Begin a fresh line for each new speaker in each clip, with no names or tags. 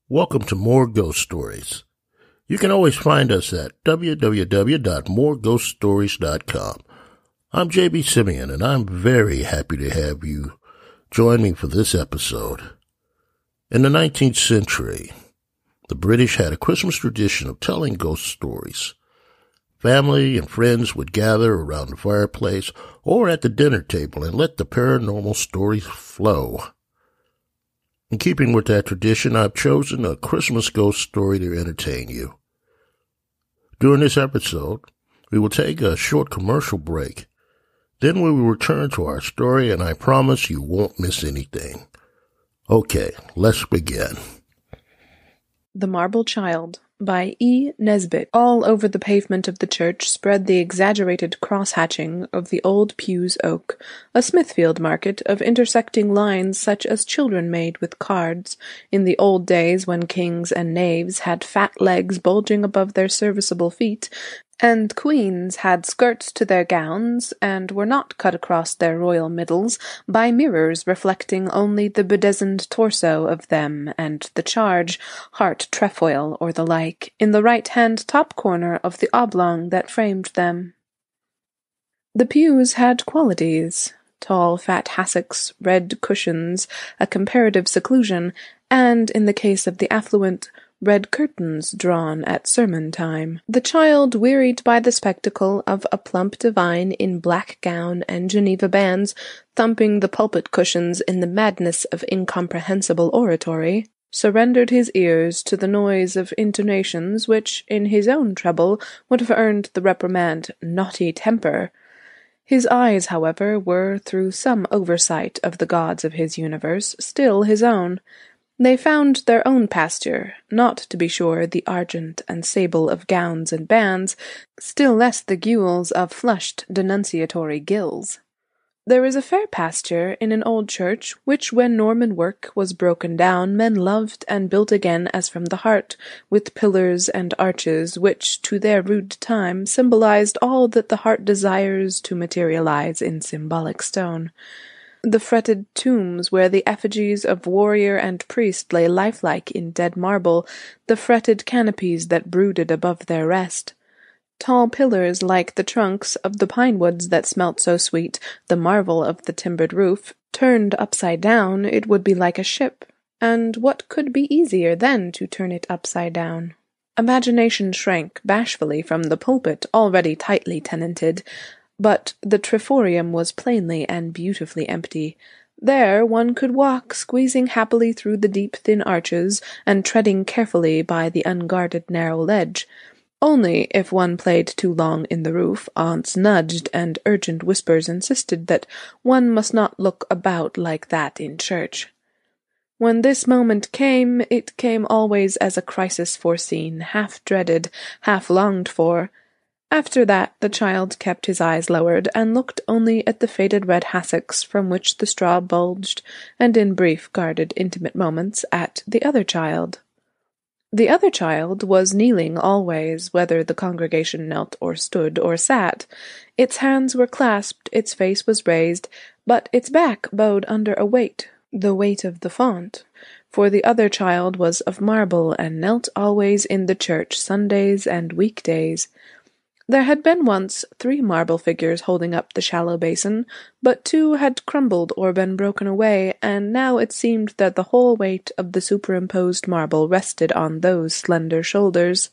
Welcome to More Ghost Stories. You can always find us at www.moreghoststories.com. I'm J.B. Simeon, and I'm very happy to have you join me for this episode. In the 19th century, the British had a Christmas tradition of telling ghost stories. Family and friends would gather around the fireplace or at the dinner table and let the paranormal stories flow. In keeping with that tradition, I've chosen a Christmas ghost story to entertain you. During this episode, we will take a short commercial break. Then we will return to our story, and I promise you won't miss anything. Okay, let's begin.
The Marble Child by E. Nesbit. All over the pavement of the church spread the exaggerated cross-hatching of the old Pew's oak, a Smithfield market of intersecting lines such as children made with cards, in the old days when kings and knaves had fat legs bulging above their serviceable feet, and queens had skirts to their gowns, and were not cut across their royal middles by mirrors reflecting only the bedizened torso of them and the charge, heart trefoil or the like, in the right-hand top corner of the oblong that framed them. The pews had qualities: tall fat hassocks, red cushions, a comparative seclusion, and, in the case of the affluent, red curtains drawn at sermon time. The child, wearied by the spectacle of a plump divine in black gown and Geneva bands, thumping the pulpit cushions in the madness of incomprehensible oratory, surrendered his ears to the noise of intonations which, in his own treble, would have earned the reprimand "naughty temper." His eyes, however, were, through some oversight of the gods of his universe, still his own. They found their own pasture, not, to be sure, the argent and sable of gowns and bands, still less the gules of flushed denunciatory gills. There is a fair pasture in an old church, which when Norman work was broken down, men loved and built again as from the heart, with pillars and arches, which, to their rude time, symbolized all that the heart desires to materialize in symbolic stone. The fretted tombs where the effigies of warrior and priest lay lifelike in dead marble, the fretted canopies that brooded above their rest. Tall pillars like the trunks of the pine woods that smelt so sweet, the marvel of the timbered roof, turned upside down, it would be like a ship, and what could be easier than to turn it upside down? Imagination shrank bashfully from the pulpit already tightly tenanted, but the triforium was plainly and beautifully empty. There one could walk, squeezing happily through the deep thin arches, and treading carefully by the unguarded narrow ledge. Only, if one played too long in the roof, aunts nudged, and urgent whispers insisted that one must not look about like that in church. When this moment came, it came always as a crisis foreseen, half dreaded, half longed for. After that the child kept his eyes lowered, and looked only at the faded red hassocks from which the straw bulged, and in brief guarded intimate moments at the other child. The other child was kneeling always, whether the congregation knelt or stood or sat. Its hands were clasped, its face was raised, but its back bowed under a weight, the weight of the font, for the other child was of marble and knelt always in the church Sundays and weekdays. There had been once 3 marble figures holding up the shallow basin, but 2 had crumbled or been broken away, and now it seemed that the whole weight of the superimposed marble rested on those slender shoulders.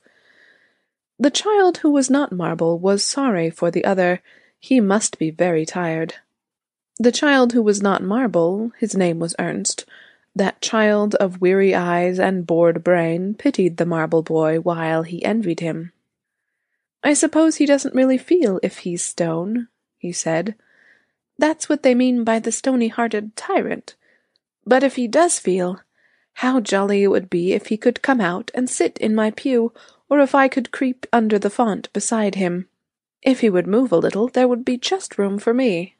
The child who was not marble was sorry for the other. He must be very tired. The child who was not marble, his name was Ernst, that child of weary eyes and bored brain, pitied the marble boy while he envied him. "I suppose he doesn't really feel if he's stone," he said. "That's what they mean by the stony-hearted tyrant. But if he does feel, how jolly it would be if he could come out and sit in my pew, or if I could creep under the font beside him. If he would move a little, there would be just room for me."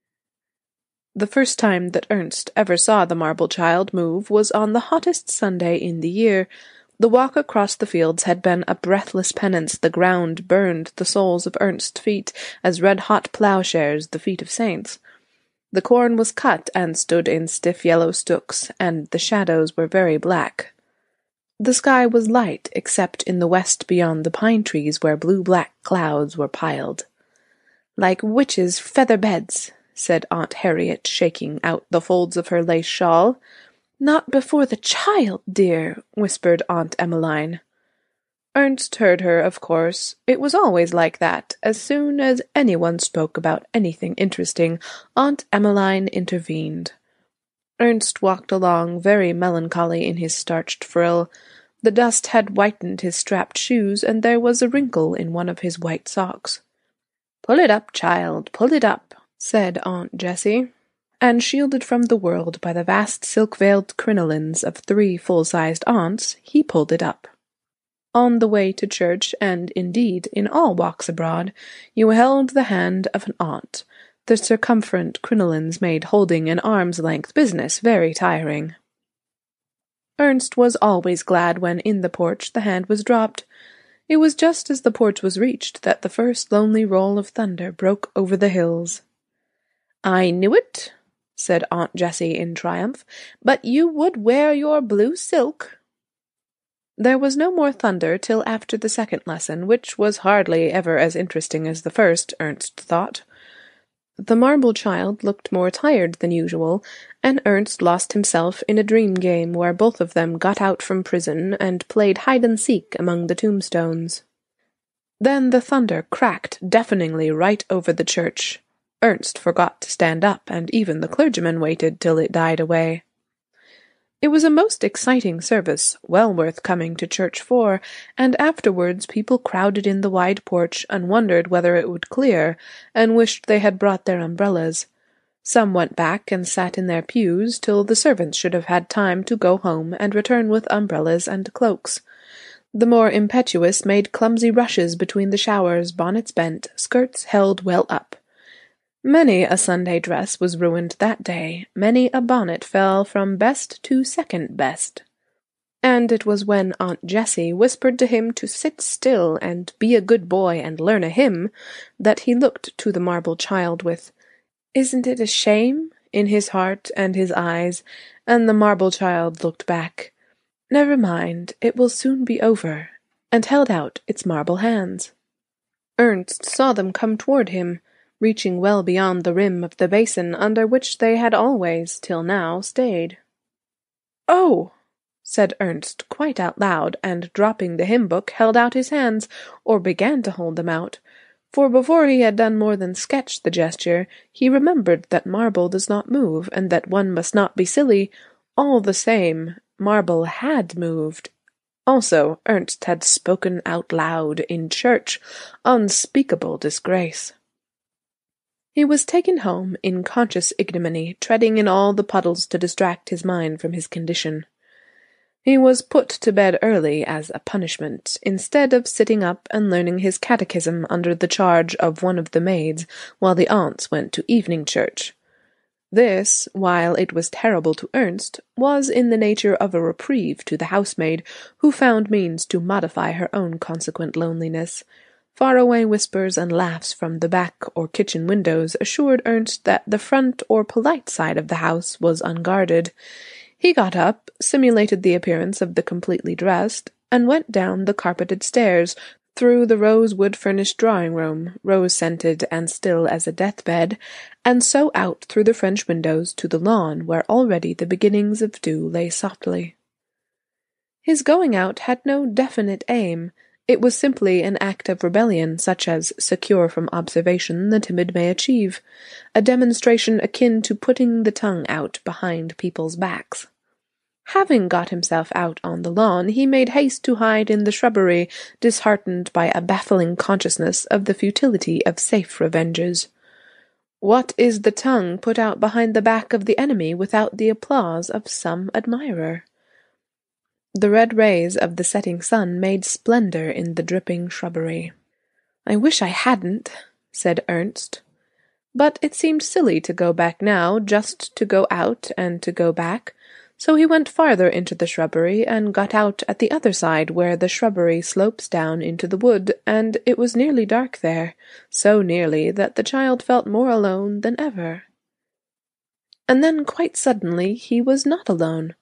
The first time that Ernst ever saw the marble child move was on the hottest Sunday in the year. The walk across the fields had been a breathless penance. The ground burned the soles of Ernst's feet as red-hot ploughshares the feet of saints. The corn was cut and stood in stiff yellow stooks, and the shadows were very black. The sky was light, except in the west beyond the pine trees where blue-black clouds were piled. "Like witches' feather beds," said Aunt Harriet, shaking out the folds of her lace shawl. "Not before the child, dear," whispered Aunt Emmeline. Ernst heard her, of course. It was always like that. As soon as anyone spoke about anything interesting, Aunt Emmeline intervened. Ernst walked along, very melancholy in his starched frill. The dust had whitened his strapped shoes, and there was a wrinkle in one of his white socks. "Pull it up, child, pull it up," said Aunt Jessie, and shielded from the world by the vast silk-veiled crinolines of 3 full-sized aunts, he pulled it up. On the way to church, and indeed in all walks abroad, you held the hand of an aunt. The circumferent crinolines made holding an arm's-length business very tiring. Ernst was always glad when in the porch the hand was dropped. It was just as the porch was reached that the first lonely roll of thunder broke over the hills. "I knew it," said Aunt Jessie in triumph, "but you would wear your blue silk." There was no more thunder till after the second lesson, which was hardly ever as interesting as the first, Ernst thought. The marble child looked more tired than usual, and Ernst lost himself in a dream game where both of them got out from prison and played hide-and-seek among the tombstones. Then the thunder cracked deafeningly right over the church. Ernst forgot to stand up, and even the clergyman waited till it died away. It was a most exciting service, well worth coming to church for, and afterwards people crowded in the wide porch and wondered whether it would clear, and wished they had brought their umbrellas. Some went back and sat in their pews till the servants should have had time to go home and return with umbrellas and cloaks. The more impetuous made clumsy rushes between the showers, bonnets bent, skirts held well up. Many a Sunday dress was ruined that day, many a bonnet fell from best to second best. And it was when Aunt Jessie whispered to him to sit still and be a good boy and learn a hymn, that he looked to the marble child with, "Isn't it a shame?" in his heart and his eyes, and the marble child looked back, "Never mind, it will soon be over," and held out its marble hands. Ernst saw them come toward him, reaching well beyond the rim of the basin under which they had always, till now, stayed. "Oh!" said Ernst quite out loud, and dropping the hymn-book held out his hands, or began to hold them out, for before he had done more than sketch the gesture, he remembered that marble does not move, and that one must not be silly. All the same, marble had moved. Also, Ernst had spoken out loud in church. Unspeakable disgrace. He was taken home in conscious ignominy, treading in all the puddles to distract his mind from his condition. He was put to bed early as a punishment, instead of sitting up and learning his catechism under the charge of one of the maids, while the aunts went to evening church. This, while it was terrible to Ernst, was in the nature of a reprieve to the housemaid, who found means to modify her own consequent loneliness. Faraway whispers and laughs from the back or kitchen windows assured Ernst that the front or polite side of the house was unguarded. He got up, simulated the appearance of the completely dressed, and went down the carpeted stairs, through the rosewood-furnished drawing-room, rose-scented and still as a death-bed, and so out through the French windows to the lawn, where already the beginnings of dew lay softly. His going out had no definite aim. It was simply an act of rebellion, such as, secure from observation, the timid may achieve, a demonstration akin to putting the tongue out behind people's backs. Having got himself out on the lawn, he made haste to hide in the shrubbery, disheartened by a baffling consciousness of the futility of safe revenges. What is the tongue put out behind the back of the enemy without the applause of some admirer? The red rays of the setting sun made splendor in the dripping shrubbery. "I wish I hadn't," said Ernst. But it seemed silly to go back now, just to go out and to go back, so he went farther into the shrubbery and got out at the other side where the shrubbery slopes down into the wood, and it was nearly dark there, so nearly that the child felt more alone than ever. And then quite suddenly he was not alone.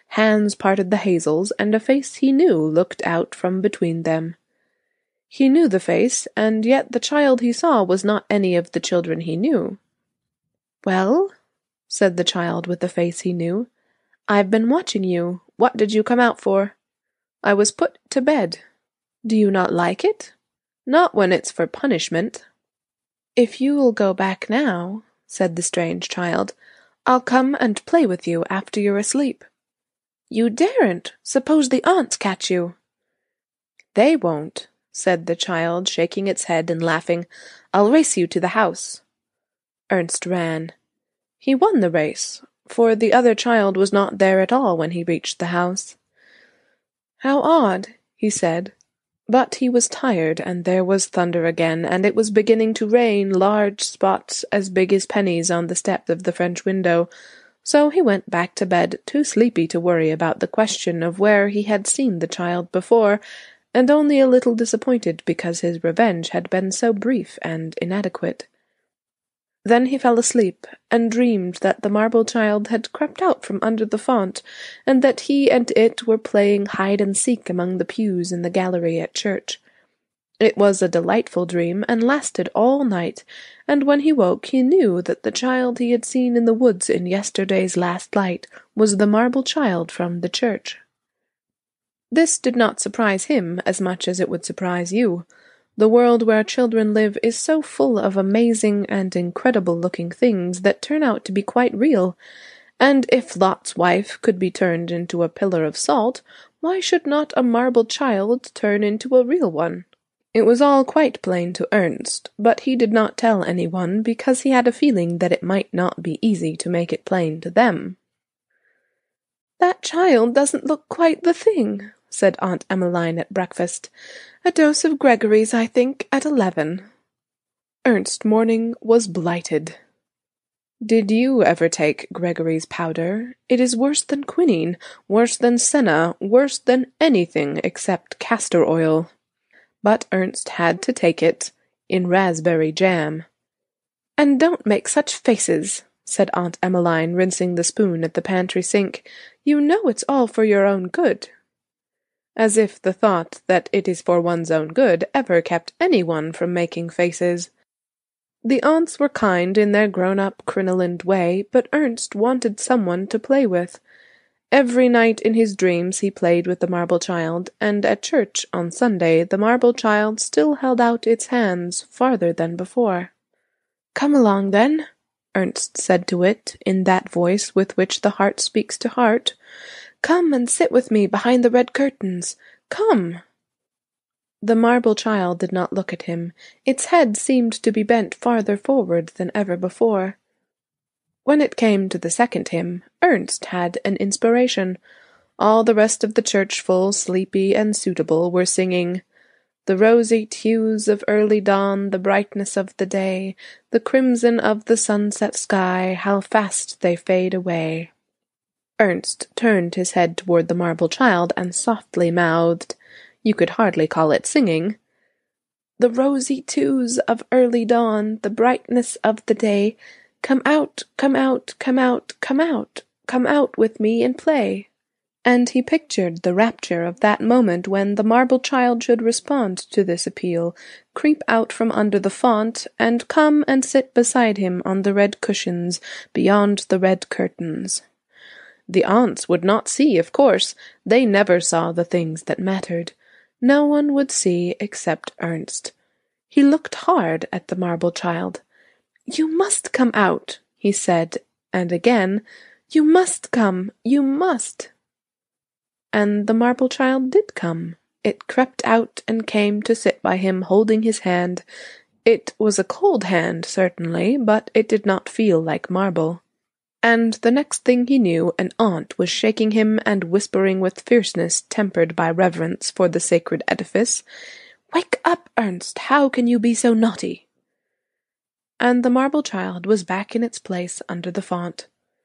hands parted the hazels, and a face he knew looked out from between them. He knew the face, and yet the child he saw was not any of the children he knew. "Well," said the child with the face he knew, "I've been watching you. What did you come out for?" "I was put to bed." "Do you not like it?" "Not when it's for punishment." "If you'll go back now," said the strange child, "I'll come and play with you after you're asleep." "You daren't! Suppose the aunts catch you!" "They won't," said the child, shaking its head and laughing. "I'll race you to the house." Ernst ran. He won the race, for the other child was not there at all when he reached the house. "How odd," he said. But he was tired, and there was thunder again, and it was beginning to rain, large spots as big as pennies on the step of the French window. So he went back to bed, too sleepy to worry about the question of where he had seen the child before, and only a little disappointed because his revenge had been so brief and inadequate. Then he fell asleep, and dreamed that the marble child had crept out from under the font, and that he and it were playing hide-and-seek among the pews in the gallery at church. It was a delightful dream, and lasted all night, and when he woke he knew that the child he had seen in the woods in yesterday's last light was the marble child from the church. This did not surprise him as much as it would surprise you. The world where children live is so full of amazing and incredible-looking things that turn out to be quite real, and if Lot's wife could be turned into a pillar of salt, why should not a marble child turn into a real one? It was all quite plain to Ernst, but he did not tell anyone because he had a feeling that it might not be easy to make it plain to them. "That child doesn't look quite the thing," said Aunt Emmeline at breakfast. "A dose of Gregory's, I think, at 11. Ernst's morning was blighted. "Did you ever take Gregory's powder? It is worse than quinine, worse than senna, worse than anything except castor oil." But Ernst had to take it, in raspberry jam. "And don't make such faces," said Aunt Emmeline, rinsing the spoon at the pantry sink. "You know it's all for your own good." As if the thought that it is for one's own good ever kept anyone from making faces. The aunts were kind in their grown-up crinolined way, but Ernst wanted someone to play with. Every night in his dreams he played with the marble child, and at church on Sunday the marble child still held out its hands farther than before. "Come along, then," Ernst said to it, in that voice with which the heart speaks to heart. "Come and sit with me behind the red curtains. Come!" The marble child did not look at him. Its head seemed to be bent farther forward than ever before. When it came to the second hymn, Ernst had an inspiration. All the rest of the churchful, sleepy and suitable, were singing, "The roseate hues of early dawn, the brightness of the day, the crimson of the sunset sky, how fast they fade away." Ernst turned his head toward the marble child and softly mouthed, you could hardly call it singing, "The rosy hues of early dawn, the brightness of the day, come out, come out, come out, come out, come out with me and play." And he pictured the rapture of that moment when the marble child should respond to this appeal, creep out from under the font, and come and sit beside him on the red cushions beyond the red curtains. The aunts would not see, of course. They never saw the things that mattered. No one would see except Ernst. He looked hard at the marble child. "You must come out," he said, and again, "You must come, you must." And the marble child did come. It crept out and came to sit by him, holding his hand. It was a cold hand, certainly, but it did not feel like marble. And the next thing he knew, an aunt was shaking him and whispering with fierceness tempered by reverence for the sacred edifice, "Wake up, Ernst! How can you be so naughty?" And the marble child was back in its place under the font.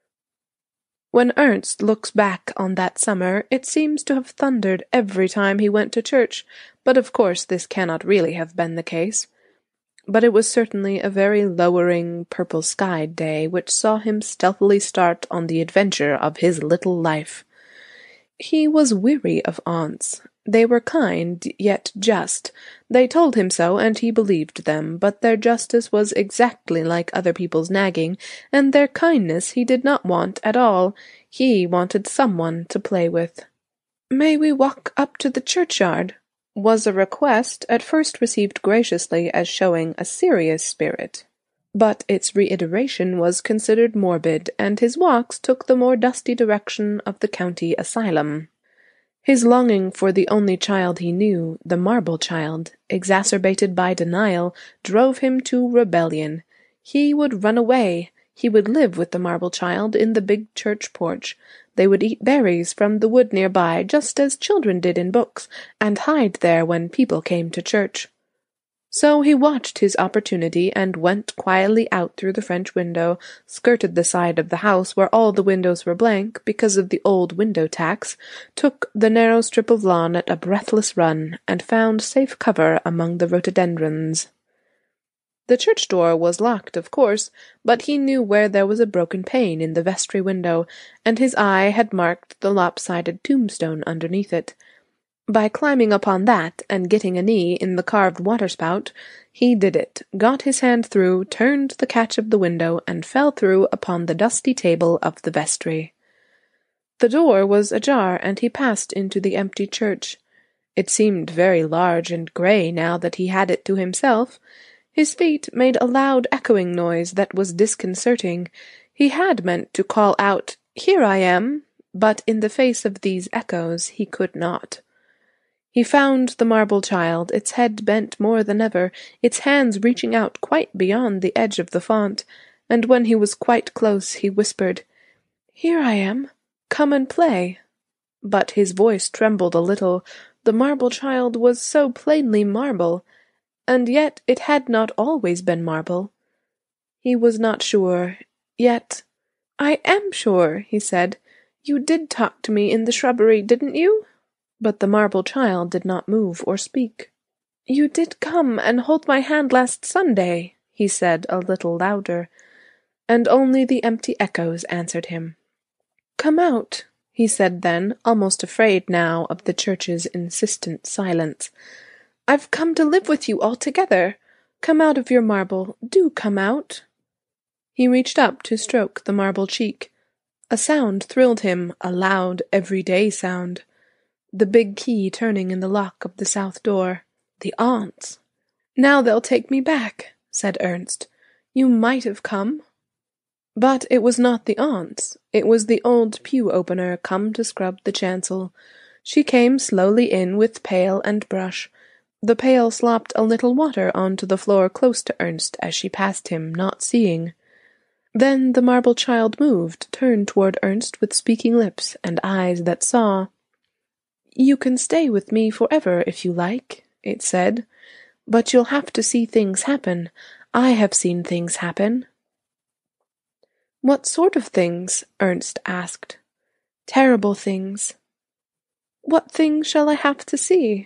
When Ernst looks back on that summer, it seems to have thundered every time he went to church, but of course this cannot really have been the case. But it was certainly a very lowering, purple-skied day which saw him stealthily start on the adventure of his little life. He was weary of aunts. They were kind, yet just. They told him so, and he believed them, but their justice was exactly like other people's nagging, and their kindness he did not want at all. He wanted someone to play with. "May we walk up to the churchyard?" was a request at first received graciously as showing a serious spirit. But its reiteration was considered morbid, and his walks took the more dusty direction of the county asylum. His longing for the only child he knew, the marble child, exacerbated by denial, drove him to rebellion. He would run away. He would live with the marble child in the big church porch. They would eat berries from the wood nearby, just as children did in books, and hide there when people came to church. So he watched his opportunity and went quietly out through the French window, skirted the side of the house where all the windows were blank because of the old window tax, took the narrow strip of lawn at a breathless run, and found safe cover among the rhododendrons. The church door was locked, of course, but he knew where there was a broken pane in the vestry window, and his eye had marked the lopsided tombstone underneath it. By climbing upon that, and getting a knee in the carved waterspout, he did it, got his hand through, turned the catch of the window, and fell through upon the dusty table of the vestry. The door was ajar, and he passed into the empty church. It seemed very large and grey now that he had it to himself. His feet made a loud echoing noise that was disconcerting. He had meant to call out, "Here I am," but in the face of these echoes he could not. He found the marble child, its head bent more than ever, its hands reaching out quite beyond the edge of the font, and when he was quite close he whispered, "Here I am. Come and play." But his voice trembled a little. The marble child was so plainly marble, and yet it had not always been marble. He was not sure, yet— "I am sure," he said. "You did talk to me in the shrubbery, didn't you?" But the marble child did not move or speak. "You did come and hold my hand last Sunday," he said a little louder, and only the empty echoes answered him. "Come out," he said then, almost afraid now of the church's insistent silence. "I've come to live with you altogether. Come out of your marble. Do come out." He reached up to stroke the marble cheek. A sound thrilled him, a loud, everyday sound. The big key turning in the lock of the south door. The aunts. "Now they'll take me back," said Ernst. "You might have come." But it was not the aunts. It was the old pew-opener come to scrub the chancel. She came slowly in with pail and brush. The pail slopped a little water onto the floor close to Ernst as she passed him, not seeing. Then the marble child moved, turned toward Ernst with speaking lips and eyes that saw. "You can stay with me forever if you like," it said, "but you'll have to see things happen. I have seen things happen." "What sort of things?" Ernst asked. "Terrible things." "What things shall I have to see?"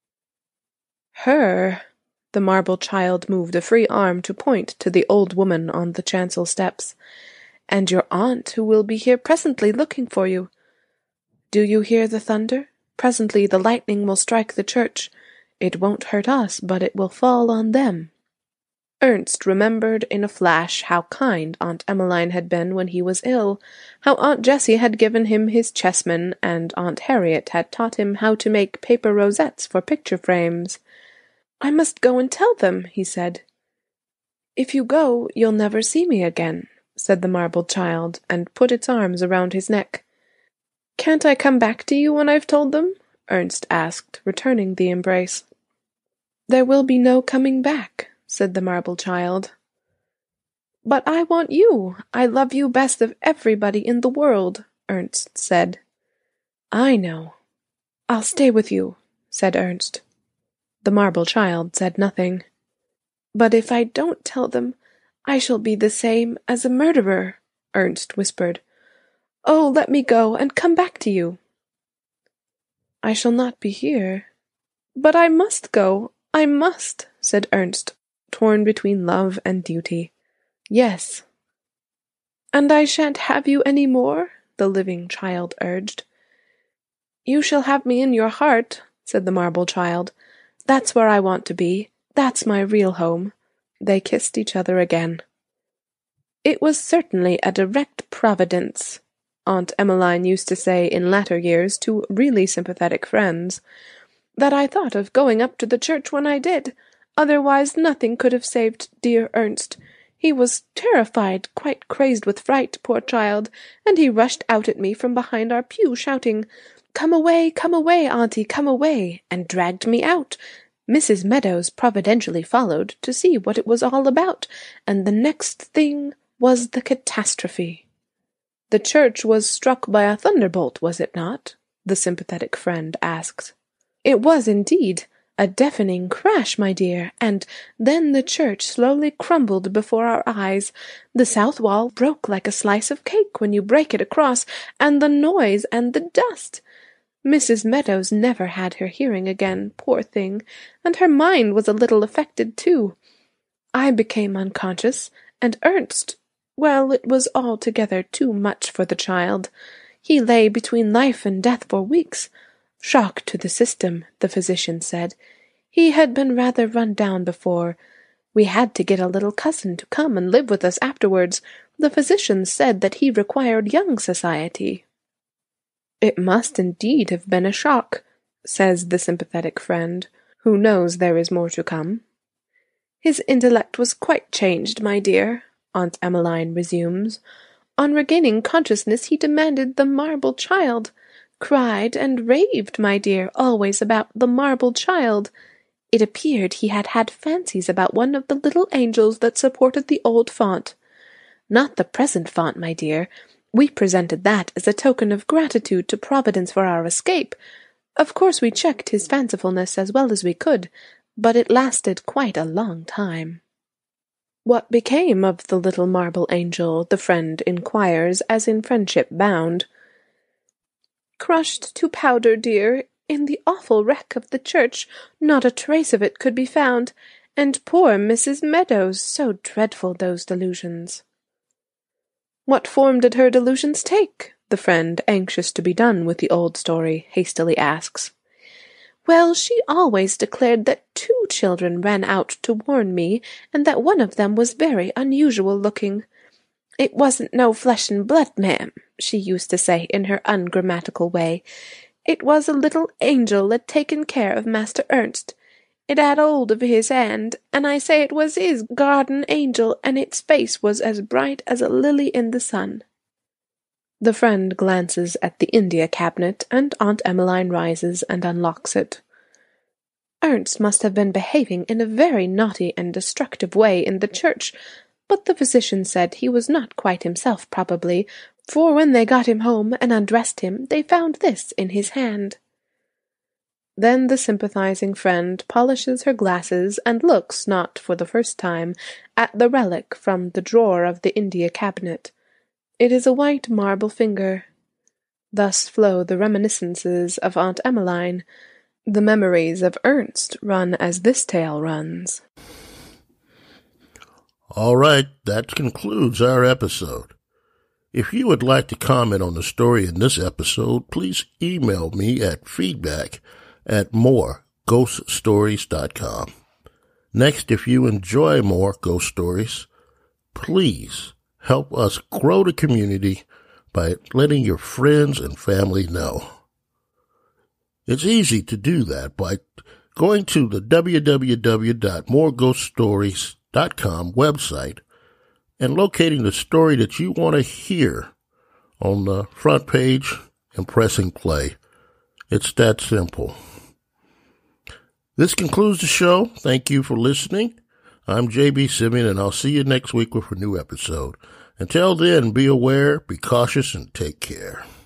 "Her." The marble child moved a free arm to point to the old woman on the chancel steps. "And your aunt, who will be here presently looking for you. Do you hear the thunder? Presently the lightning will strike the church. It won't hurt us, but it will fall on them." Ernst remembered in a flash how kind Aunt Emmeline had been when he was ill, how Aunt Jessie had given him his chessmen, and Aunt Harriet had taught him how to make paper rosettes for picture frames. "I must go and tell them," he said. "If you go, you'll never see me again," said the marble child, and put its arms around his neck. "Can't I come back to you when I've told them?" Ernst asked, returning the embrace. "There will be no coming back," said the marble child. "But I want you. I love you best of everybody in the world," Ernst said. "I know. I'll stay with you," said Ernst. The marble child said nothing. "But if I don't tell them, I shall be the same as a murderer," Ernst whispered. "Oh, let me go and come back to you." "I shall not be here." "But I must go. I must," said Ernst, torn between love and duty. "Yes." "And I shan't have you any more?" the living child urged. "You shall have me in your heart," said the marble child. "That's where I want to be. That's my real home." They kissed each other again. "It was certainly a direct providence," Aunt Emmeline used to say in latter years to really sympathetic friends, "that I thought of going up to the church when I did. Otherwise nothing could have saved dear Ernst. He was terrified, quite crazed with fright, poor child, and he rushed out at me from behind our pew, shouting, 'Come away, auntie, come away,' and dragged me out. Mrs. Meadows providentially followed to see what it was all about, and the next thing was the catastrophe." "The church was struck by a thunderbolt, was it not?" the sympathetic friend asked. "It was indeed. A deafening crash, my dear, and then the church slowly crumbled before our eyes. The south wall broke like a slice of cake when you break it across, and the noise and the dust. Mrs. Meadows never had her hearing again, poor thing, and her mind was a little affected too. I became unconscious, and Ernst, well, it was altogether too much for the child. He lay between life and death for weeks. Shock to the system, the physician said. He had been rather run down before. We had to get a little cousin to come and live with us afterwards. The physicians said that he required young society." "It must indeed have been a shock," says the sympathetic friend, who knows there is more to come. "His intellect was quite changed, my dear," Aunt Emmeline resumes. "On regaining consciousness he demanded the marble child. Cried and raved, my dear, always about the marble child. It appeared he had had fancies about one of the little angels that supported the old font. Not the present font, my dear. We presented that as a token of gratitude to Providence for our escape. Of course we checked his fancifulness as well as we could, but it lasted quite a long time." "What became of the little marble angel?" the friend inquires, as in friendship bound. "Crushed to powder, dear. In the awful wreck of the church, not a trace of it could be found. And poor Mrs. Meadows, so dreadful those delusions." "What form did her delusions take?" the friend, anxious to be done with the old story, hastily asks. "Well, she always declared that 2 children ran out to warn me, and that one of them was very unusual looking. 'It wasn't no flesh and blood, ma'am,' she used to say in her ungrammatical way. 'It was a little angel that taken care of Master Ernst. It had hold of his hand, and I say it was his garden angel, and its face was as bright as a lily in the sun.'" The friend glances at the India cabinet, and Aunt Emmeline rises and unlocks it. "Ernst must have been behaving in a very naughty and destructive way in the church, but the physician said he was not quite himself probably, for when they got him home and undressed him, they found this in his hand." Then the sympathizing friend polishes her glasses and looks, not for the first time, at the relic from the drawer of the India cabinet. It is a white marble finger. Thus flow the reminiscences of Aunt Emmeline. The memories of Ernst run as this tale runs.
All right, that concludes our episode. If you would like to comment on the story in this episode, please email me at feedback@moreghoststories.com. Next, if you enjoy more ghost stories, please help us grow the community by letting your friends and family know. It's easy to do that by going to the www.moreghoststories.com website and locating the story that you want to hear on the front page and pressing play. It's that simple. This concludes the show. Thank you for listening. I'm J.B. Simeon, and I'll see you next week with a new episode. Until then, be aware, be cautious, and take care.